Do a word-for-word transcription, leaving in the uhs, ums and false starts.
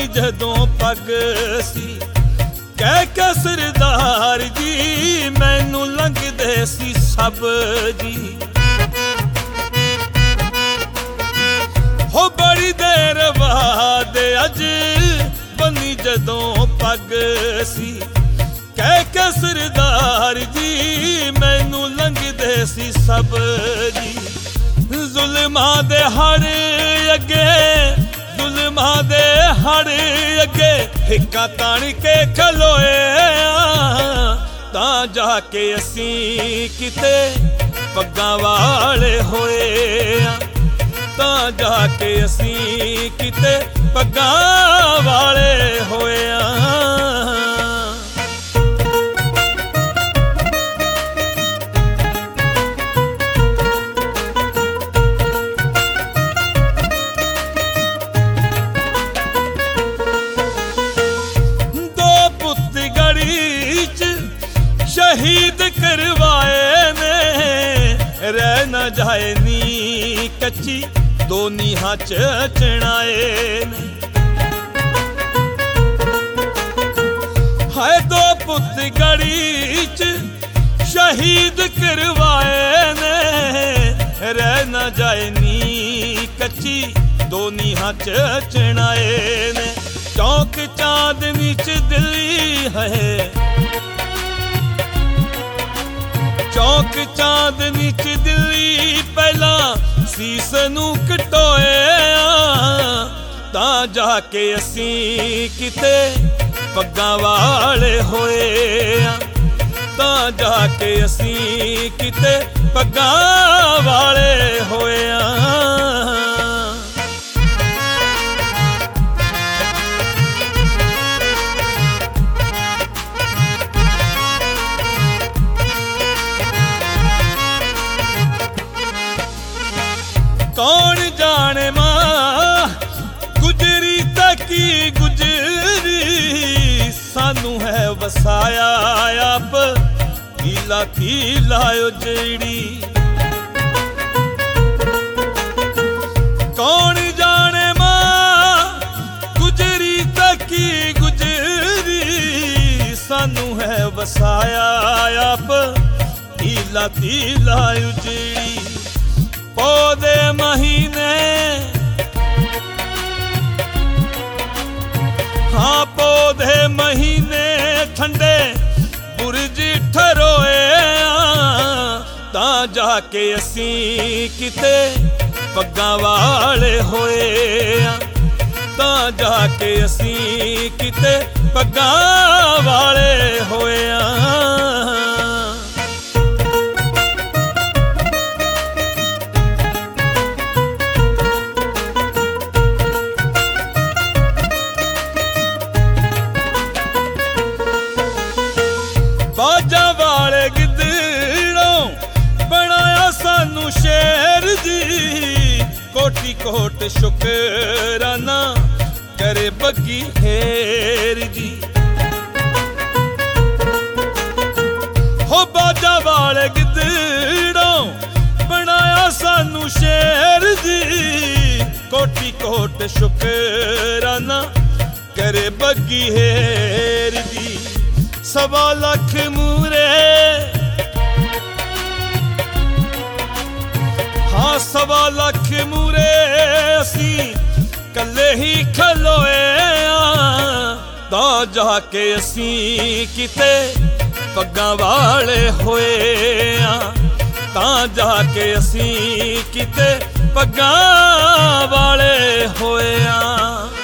जदों पग सी कह के सरदार जी मैनू लंघदे सी सब जी। हो बड़ी देर बाद अज बनी जदों पग सी कह के सरदार जी मैनू लंघदे सी सब जी। जुल्मां दे हड़ अगे जुल्मां दे हड़ अगे हिक्का ताण के खलोए तां जाके असीं किते पग्गां वाले होए तां जाके असीं किते पग्गां वाले होए। शहीद करवाए ने रह न जाए नी कच्ची दो नीहां च चढ़ाए ने। हाय दो पुत गड़ी च शहीद करवाए ने रह न जाए नी कच्ची दो नीहां च चढ़ाए ने। चौक चांदनी च दिल्ली है चौक चांदनी च दिल्ली पहला सीस नू कटोए तां जाके असीं किते पग्गां वाले होए तां जाके असीं किते पग्गां वाले होए। कौन जाने मां गुजरी तकी गुजरी सानू है वसाया आप कीला कीला उजड़ी। कौन जाने मां गुजरी तकी गुजरी सानू है वसाया आप कीला कीला उजड़ी। पौधे महीने हाँ पौधे महीने ठंडे बुरज ठरोए तां जाके असीं किते पग्गां वाले होए तां जाके असीं किते पग्गां वाले होए। बाजा वाले गिद्दड़ों बनाया सानू शेर जी कोटि कोट शुकराना करे बग्गी हेर जी। हो बाजा वाले गिद्दड़ों बनाया सानू शेर जी कोटि कोट शुकराना करे बग्गी हेर जी। सवा लख मूरे हाँ सवा लख मूरे असी कल्ले ही खलोए तां जाके असी किते पग्गां वाले होए तां जाके असी किते पग्गां वाले होए।